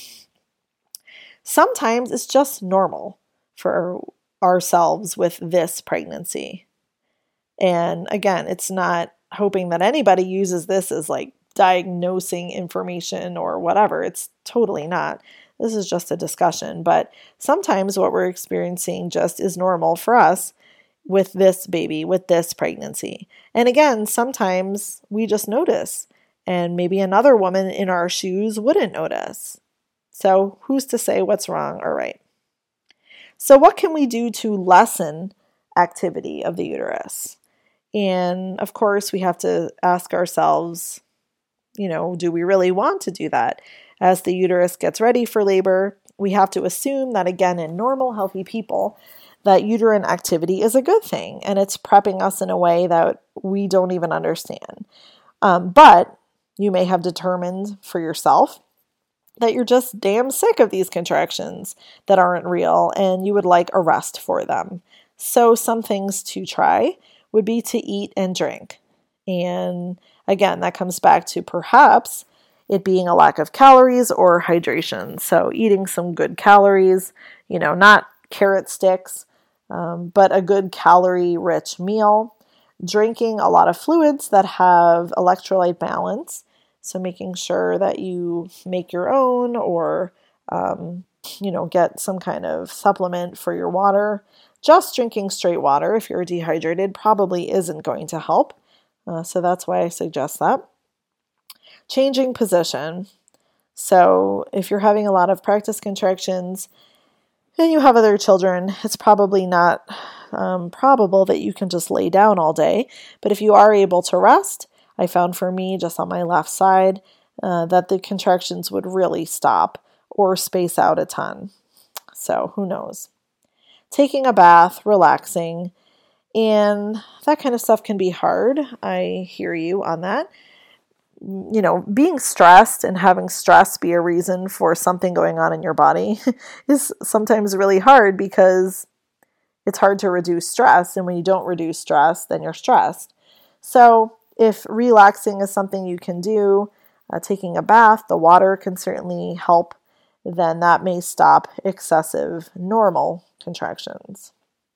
Sometimes it's just normal for ourselves with this pregnancy. And again, it's not hoping that anybody uses this as like diagnosing information or whatever. It's totally not. This is just a discussion. But sometimes what we're experiencing just is normal for us with this baby, with this pregnancy. And again, sometimes we just notice, and maybe another woman in our shoes wouldn't notice. So who's to say what's wrong or right? So what can we do to lessen activity of the uterus? And of course, we have to ask ourselves, do we really want to do that? As the uterus gets ready for labor, we have to assume that, again, in normal, healthy people, that uterine activity is a good thing, and it's prepping us in a way that we don't even understand. But you may have determined for yourself that you're just damn sick of these contractions that aren't real and you would like a rest for them. So some things to try would be to eat and drink. And again, that comes back to perhaps it being a lack of calories or hydration. So eating some good calories, not carrot sticks, but a good calorie-rich meal. Drinking a lot of fluids that have electrolyte balance. So making sure that you make your own or, get some kind of supplement for your water. Just drinking straight water if you're dehydrated probably isn't going to help. So that's why I suggest that. Changing position. So if you're having a lot of practice contractions and you have other children, it's probably not probable that you can just lay down all day. But if you are able to rest, I found for me just on my left side that the contractions would really stop or space out a ton. So who knows? Taking a bath, relaxing, and that kind of stuff can be hard. I hear you on that. Being stressed and having stress be a reason for something going on in your body is sometimes really hard because it's hard to reduce stress. And when you don't reduce stress, then you're stressed. So if relaxing is something you can do, taking a bath, the water can certainly help, then that may stop excessive normal contractions.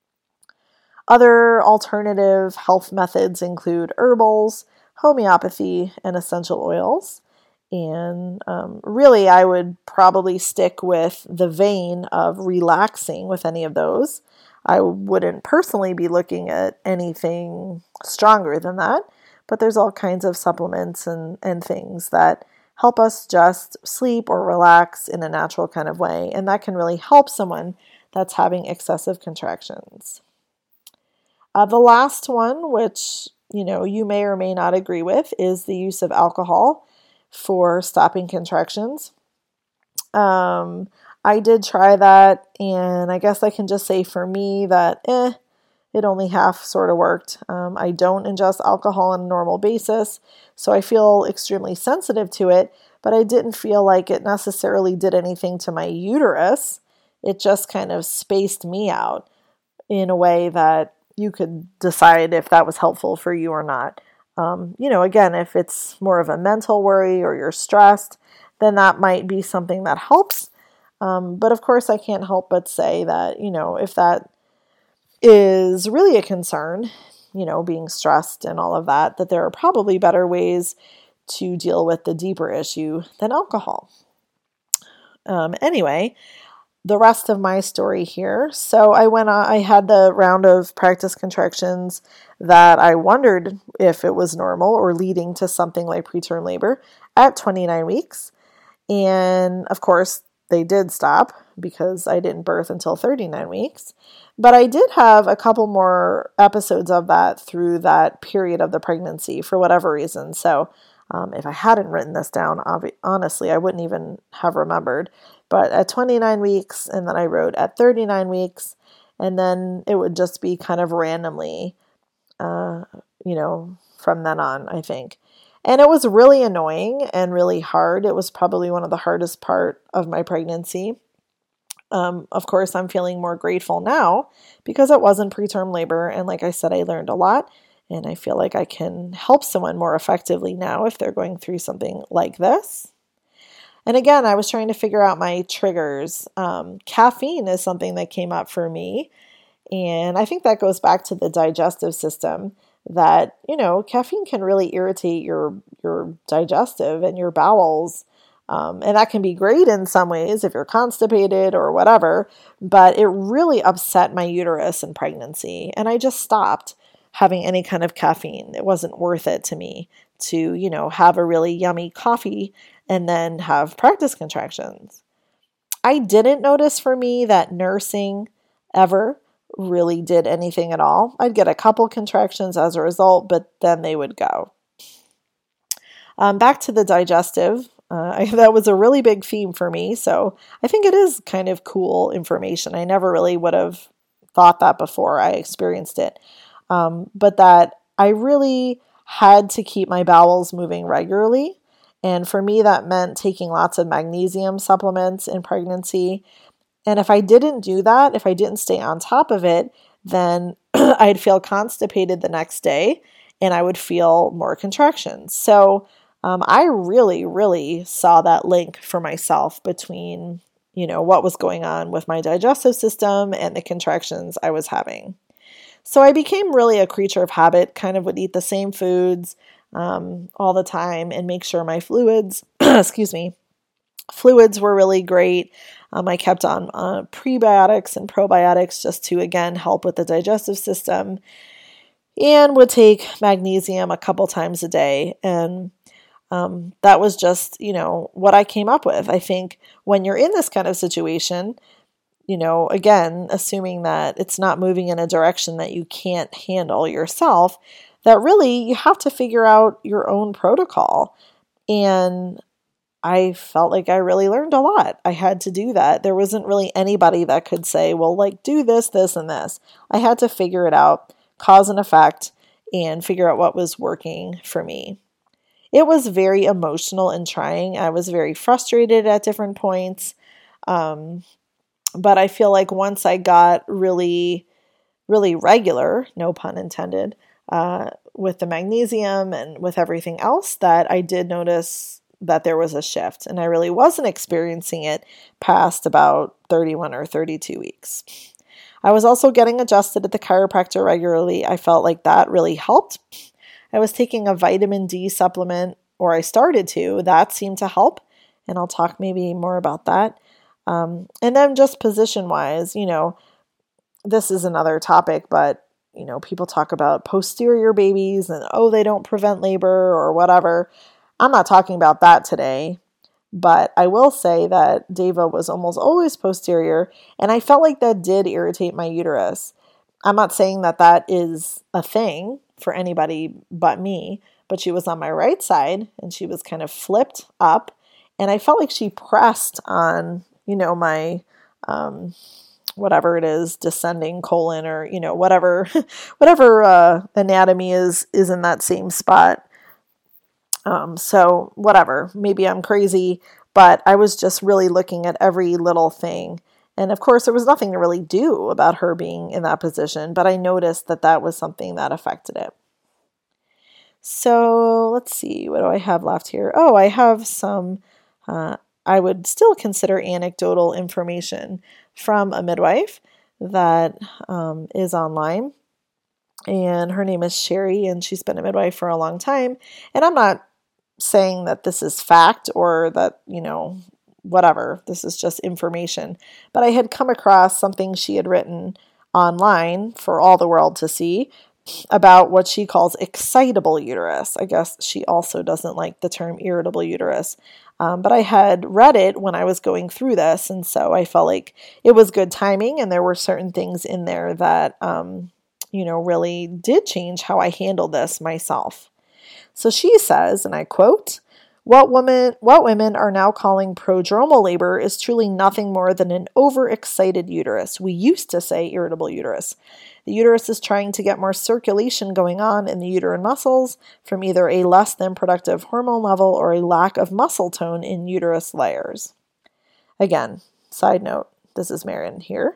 Other alternative health methods include herbals, homeopathy, and essential oils. And really, I would probably stick with the vein of relaxing with any of those. I wouldn't personally be looking at anything stronger than that, but there's all kinds of supplements and things that help us just sleep or relax in a natural kind of way, and that can really help someone that's having excessive contractions. The last one, which you may or may not agree with, is the use of alcohol for stopping contractions. I did try that, and I guess I can just say for me that it only half sort of worked. I don't ingest alcohol on a normal basis, so I feel extremely sensitive to it, but I didn't feel like it necessarily did anything to my uterus. It just kind of spaced me out in a way that you could decide if that was helpful for you or not. Again, if it's more of a mental worry or you're stressed, then that might be something that helps. But of course, I can't help but say that, if that is really a concern, being stressed and all of that there are probably better ways to deal with the deeper issue than alcohol. Anyway, the rest of my story here. So I had the round of practice contractions that I wondered if it was normal or leading to something like preterm labor at 29 weeks. And of course, they did stop because I didn't birth until 39 weeks. But I did have a couple more episodes of that through that period of the pregnancy for whatever reason. So if I hadn't written this down, honestly, I wouldn't even have remembered. But at 29 weeks, and then I wrote at 39 weeks, and then it would just be kind of randomly, from then on, I think. And it was really annoying and really hard. It was probably one of the hardest part of my pregnancy. Of course, I'm feeling more grateful now because it wasn't preterm labor. And like I said, I learned a lot. And I feel like I can help someone more effectively now if they're going through something like this. And again, I was trying to figure out my triggers. Caffeine is something that came up for me. And I think that goes back to the digestive system that, caffeine can really irritate your digestive and your bowels. And that can be great in some ways if you're constipated or whatever. But it really upset my uterus in pregnancy. And I just stopped having any kind of caffeine. It wasn't worth it to me to, have a really yummy coffee and then have practice contractions. I didn't notice for me that nursing ever really did anything at all. I'd get a couple contractions as a result, but then they would go. Back to the digestive. That was a really big theme for me. So I think it is kind of cool information. I never really would have thought that before I experienced it. But that I really had to keep my bowels moving regularly. And for me, that meant taking lots of magnesium supplements in pregnancy. And if I didn't do that, if I didn't stay on top of it, then I'd feel constipated the next day and I would feel more contractions. So I really, really saw that link for myself between, what was going on with my digestive system and the contractions I was having. So I became really a creature of habit, kind of would eat the same foods all the time and make sure my fluids, fluids were really great. I kept on prebiotics and probiotics just to, again, help with the digestive system, and would take magnesium a couple times a day. And that was just, what I came up with. I think when you're in this kind of situation, again, assuming that it's not moving in a direction that you can't handle yourself, that really you have to figure out your own protocol. And I felt like I really learned a lot. I had to do that. There wasn't really anybody that could say, well, do this, this, and this. I had to figure it out, cause and effect, and figure out what was working for me. It was very emotional and trying. I was very frustrated at different points. But I feel like once I got really, really regular, no pun intended, with the magnesium and with everything else, that I did notice that there was a shift. And I really wasn't experiencing it past about 31 or 32 weeks. I was also getting adjusted at the chiropractor regularly. I felt like that really helped. I was taking a vitamin D supplement, or I started to. That seemed to help. And I'll talk maybe more about that. And then just position-wise, this is another topic, but, people talk about posterior babies and, they don't prevent labor or whatever. I'm not talking about that today, but I will say that Deva was almost always posterior, and I felt like that did irritate my uterus. I'm not saying that that is a thing for anybody but me, but she was on my right side, and she was kind of flipped up, and I felt like she pressed on my, whatever it is, descending colon, or, whatever anatomy is in that same spot. So whatever, maybe I'm crazy, but I was just really looking at every little thing. And of course, there was nothing to really do about her being in that position, but I noticed that that was something that affected it. So let's see, what do I have left here? I have some, I would still consider anecdotal information from a midwife that is online. And her name is Sherry, and she's been a midwife for a long time. And I'm not saying that this is fact or that, whatever, this is just information. But I had come across something she had written online for all the world to see about what she calls excitable uterus. I guess she also doesn't like the term irritable uterus. But I had read it when I was going through this, and so I felt like it was good timing, and there were certain things in there that, really did change how I handled this myself. So she says, and I quote, what women are now calling prodromal labor is truly nothing more than an overexcited uterus. We used to say irritable uterus. The uterus is trying to get more circulation going on in the uterine muscles from either a less than productive hormone level or a lack of muscle tone in uterus layers. Again, side note, this is Marian here.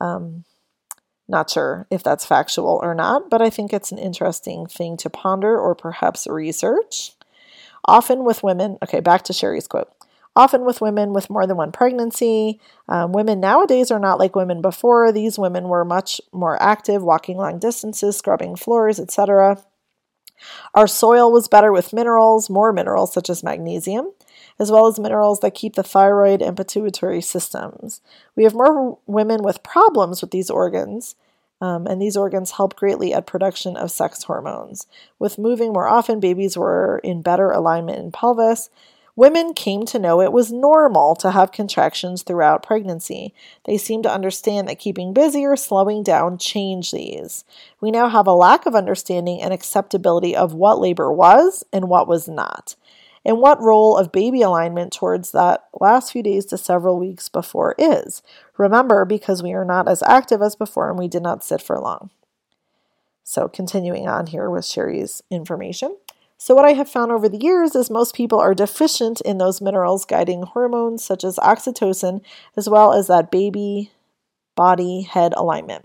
Not sure if that's factual or not, but I think it's an interesting thing to ponder or perhaps research. Often with women, back to Sherry's quote. Often with women with more than one pregnancy, women nowadays are not like women before. These women were much more active, walking long distances, scrubbing floors, etc. Our soil was better with minerals, more minerals such as magnesium, as well as minerals that keep the thyroid and pituitary systems. We have more women with problems with these organs, and these organs help greatly at production of sex hormones. With moving more often, babies were in better alignment in pelvis. Women came to know it was normal to have contractions throughout pregnancy. They seemed to understand that keeping busy or slowing down changed these. We now have a lack of understanding and acceptability of what labor was and what was not, and what role of baby alignment towards that last few days to several weeks before is. Remember, because we are not as active as before and we did not sit for long. So continuing on here with Sherry's information. So what I have found over the years is most people are deficient in those minerals guiding hormones such as oxytocin, as well as that baby body head alignment.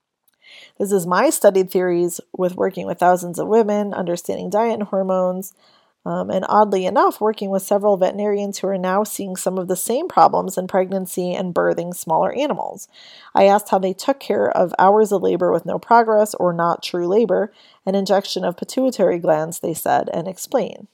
This is my studied theories with working with thousands of women, understanding diet and hormones, and oddly enough, working with several veterinarians who are now seeing some of the same problems in pregnancy and birthing smaller animals. I asked how they took care of hours of labor with no progress or not true labor, an injection of pituitary glands, they said, and explain.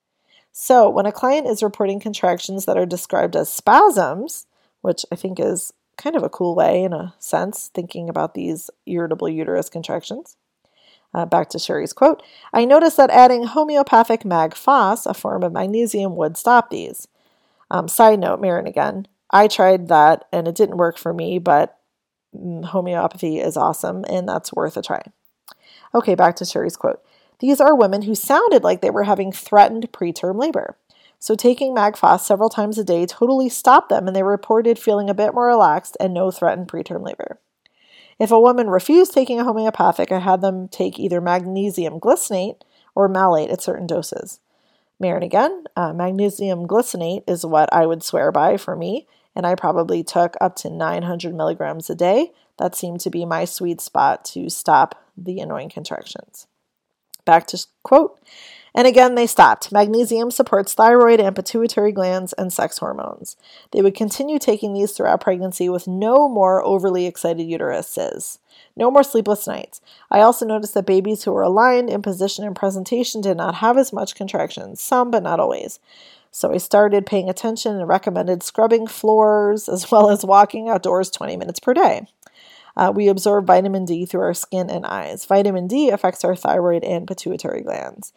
So when a client is reporting contractions that are described as spasms, which I think is kind of a cool way in a sense, thinking about these irritable uterus contractions. Back to Sherry's quote, I noticed that adding homeopathic mag-phos, a form of magnesium, would stop these. Side note, Marin again, I tried that and it didn't work for me, but homeopathy is awesome and that's worth a try. Okay, back to Sherry's quote. These are women who sounded like they were having threatened preterm labor. So taking mag-phos several times a day totally stopped them and they reported feeling a bit more relaxed and no threatened preterm labor. If a woman refused taking a homeopathic, I had them take either magnesium glycinate or malate at certain doses. Marin again, magnesium glycinate is what I would swear by for me, and I probably took up to 900 milligrams a day. That seemed to be my sweet spot to stop the annoying contractions. Back to quote, and again, they stopped. Magnesium supports thyroid and pituitary glands and sex hormones. They would continue taking these throughout pregnancy with no more overly excited uteruses. No more sleepless nights. I also noticed that babies who were aligned in position and presentation did not have as much contractions, some but not always. So I started paying attention and recommended scrubbing floors as well as walking outdoors 20 minutes per day. We absorb vitamin D through our skin and eyes. Vitamin D affects our thyroid and pituitary glands.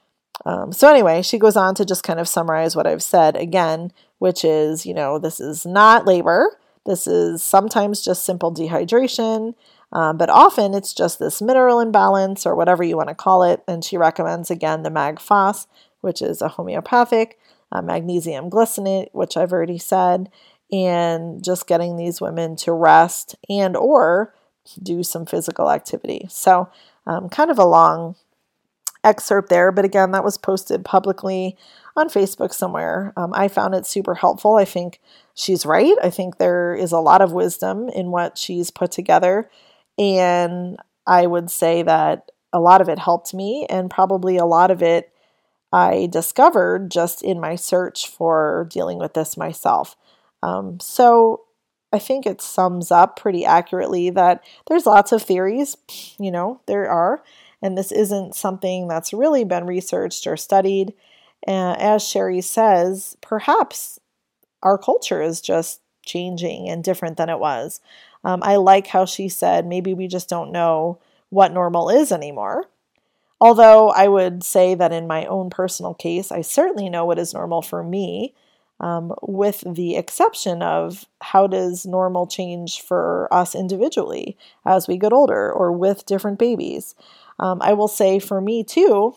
So anyway, she goes on to just kind of summarize what I've said again, which is, this is not labor. This is sometimes just simple dehydration, but often it's just this mineral imbalance or whatever you want to call it. And she recommends, again, the mag-phos, which is a homeopathic, magnesium glycinate, which I've already said, and just getting these women to rest and or do some physical activity. So kind of a long excerpt there, but again, that was posted publicly on Facebook somewhere. I found it super helpful. I think she's right. I think there is a lot of wisdom in what she's put together, and I would say that a lot of it helped me, and probably a lot of it I discovered just in my search for dealing with this myself. So I think it sums up pretty accurately that there's lots of theories, there are, and this isn't something that's really been researched or studied. As Sherry says, perhaps our culture is just changing and different than it was. I like how she said maybe we just don't know what normal is anymore. Although I would say that in my own personal case, I certainly know what is normal for me, with the exception of how does normal change for us individually as we get older or with different babies. I will say for me too,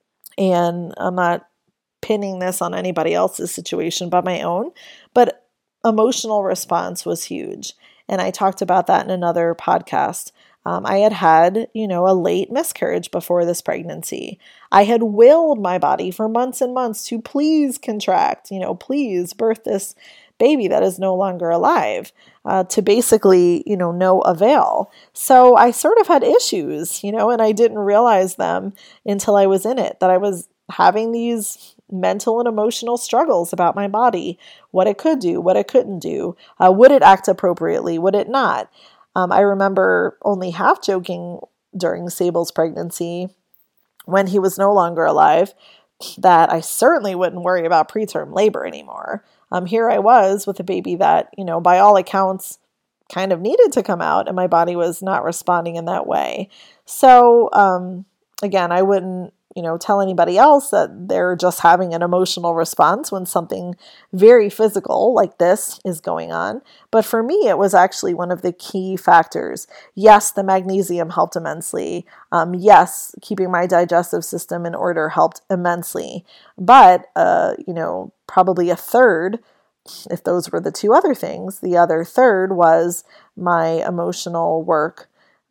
and I'm not pinning this on anybody else's situation but my own, but emotional response was huge. And I talked about that in another podcast. I had a late miscarriage before this pregnancy. I had willed my body for months and months to please contract, please birth this baby that is no longer alive, to basically, no avail. So I sort of had issues, and I didn't realize them until I was in it, that I was having these mental and emotional struggles about my body, what it could do, what it couldn't do, would it act appropriately, would it not? I remember only half joking during Sable's pregnancy when he was no longer alive that I certainly wouldn't worry about preterm labor anymore. Here I was with a baby that, by all accounts kind of needed to come out and my body was not responding in that way. So, again, I wouldn't, tell anybody else that they're just having an emotional response when something very physical like this is going on. But for me, it was actually one of the key factors. Yes, the magnesium helped immensely. Yes, keeping my digestive system in order helped immensely. But, probably a third, if those were the two other things, the other third was my emotional work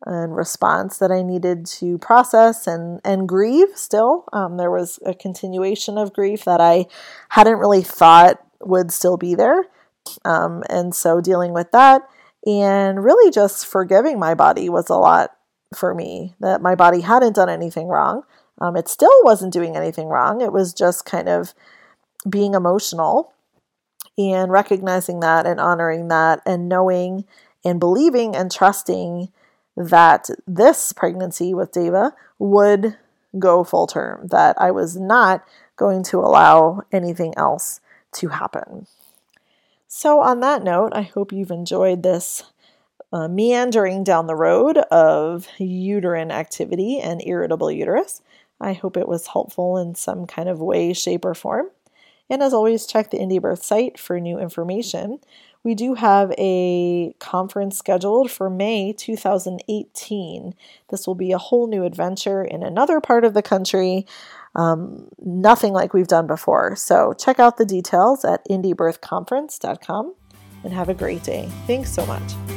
and response that I needed to process and grieve still. There was a continuation of grief that I hadn't really thought would still be there. And so dealing with that and really just forgiving my body was a lot for me, that my body hadn't done anything wrong. It still wasn't doing anything wrong. It was just kind of being emotional, and recognizing that and honoring that and knowing and believing and trusting that this pregnancy with Deva would go full term, that I was not going to allow anything else to happen. So on that note, I hope you've enjoyed this meandering down the road of uterine activity and irritable uterus. I hope it was helpful in some kind of way, shape, or form. And as always, check the Indie Birth site for new information. We do have a conference scheduled for May 2018. This will be a whole new adventure in another part of the country, nothing like we've done before. So check out the details at indiebirthconference.com and have a great day. Thanks so much.